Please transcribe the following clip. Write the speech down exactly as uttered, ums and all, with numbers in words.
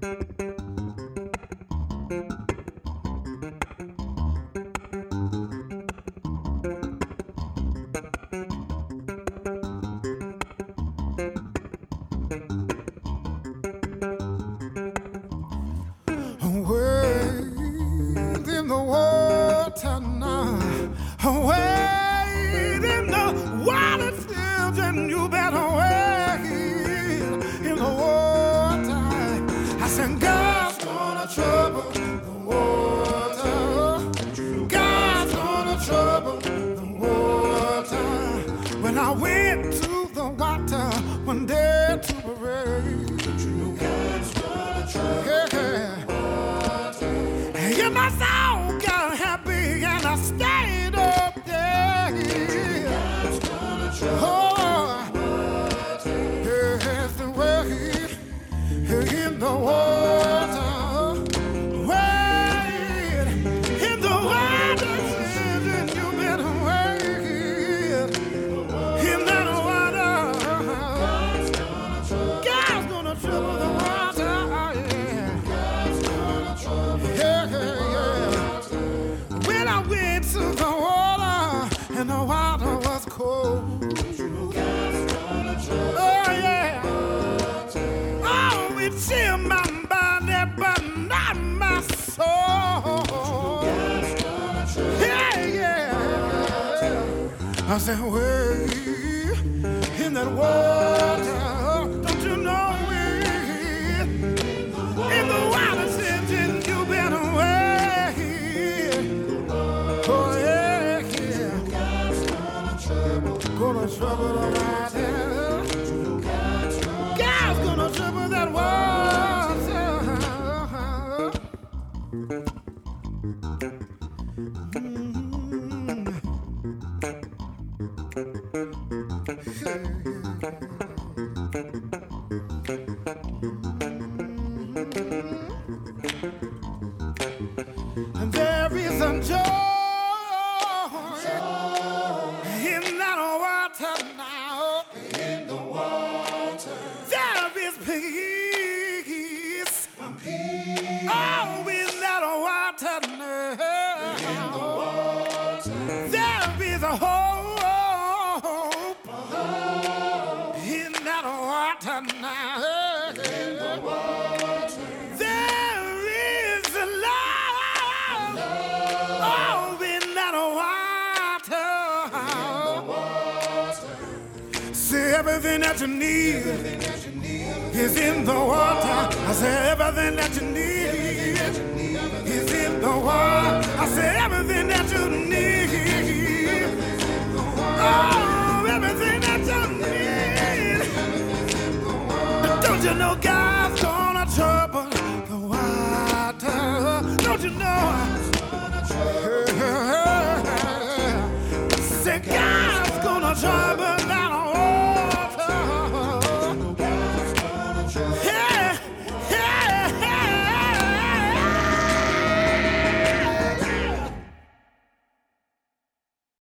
Wade in the water now. Wade in the water, children. You better wade in the water. I said, God's gonna trouble the water. God's gonna trouble the water. When I went to the water one day to pray, God's gonna trouble. Yeah. You must all got happy and I stayed up there. God's gonna trouble. Yes, the way in the water. Wade in the water, children. You better wade in that water. God's gonna trouble the water. Yeah, yeah. When I went to the water and the water was cold. Oh yeah. Oh, it chilled my body, but not my soul. Yeah, yeah. I said, wait in that water. Don't you know it? In the water, said you better wait. Oh yeah, yeah. Gonna trouble the water. God's gonna trouble that water. And there is a joy in that water now. In the water. There is peace. Peace. Oh, in that water now. In the water. There is a hope. A hope. In that water now. In the water. There is a love. Love. Oh, in that water. In the water. See everything that you need. Everything that you need is in the water. I say everything that you need is in the water. I say everything that you need. Oh, everything that you need. Don't you know God's gonna trouble the water? Don't you know? Say God's gonna trouble.